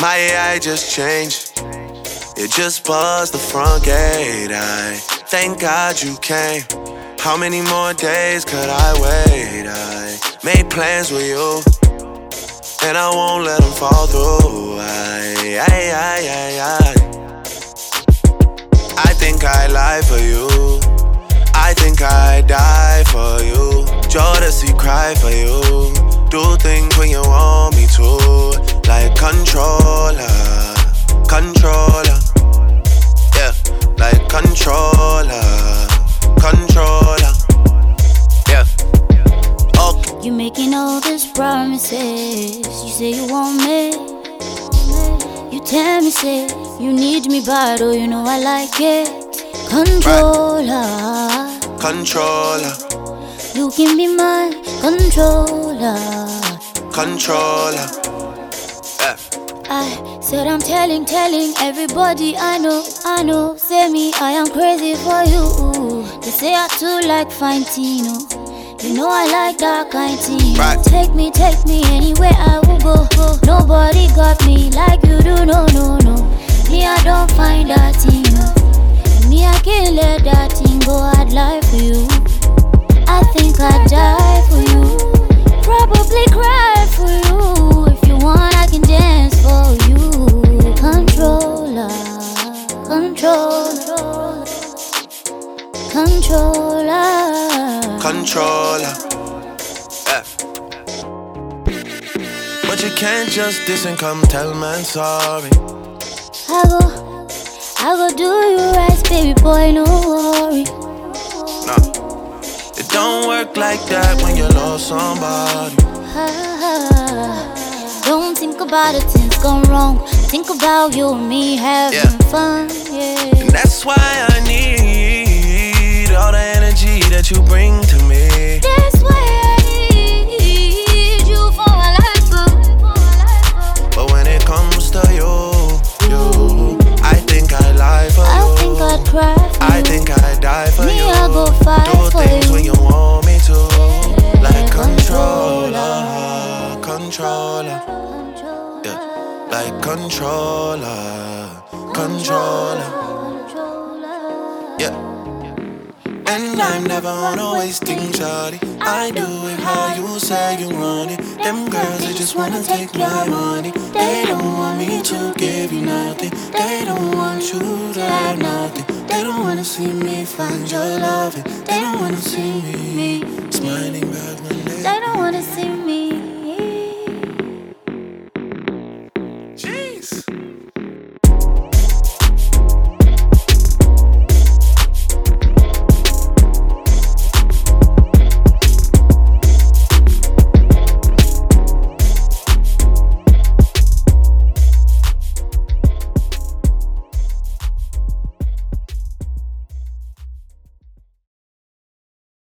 My AI just changed. It just buzzed the front gate. I thank God you came. How many more days could I wait? I made plans with you, and I won't let them fall through. I think I lie for you. I think I die for you. Jodeci cry for you. Do things when you want me to. Like controller, controller. Yeah, like controller, controller. Yeah. Okay. You making all these promises. You say you want me. You tell me, say you need me bad, oh you know I like it. Controller, right. Controller. You can be my controller. Controller. Yeah. I said I'm telling everybody I know. Say me, I am crazy for you. They say I too like fine Tino. You know I like that kind thing. Right. Take me anywhere I will go. Nobody got me like you do, no. Me, I don't find that thing. Me, I can't let that thing go. I'd lie for you. I think I'd die for you. Probably cry for you. If you want, I can dance for you. Controller, controller, controller, controller. Yeah. But you can't just diss and come tell man sorry. I go do you right, baby boy, no worry. Nah, it don't work like that when you lost somebody. Don't think about it, things gone wrong. Think about you and me having fun, yeah. And that's why I need all the energy that you bring to me. That's why I need you for my life, boo. But when it comes to you, I think I lie for you. I think I'd cry for I think I'd die for me, you. I go fight do for things you. when you want me to. Like controller, controller. Yeah, like controller, controller. Yeah. And I'm never on a wasting shawty. I do it how you say you want it. Them girls, they just wanna take my money. They don't want me to give you nothing. They don't want you to have nothing. They don't wanna see me find your loving. They don't wanna see me smiling back one day. They don't wanna see me. Jeez.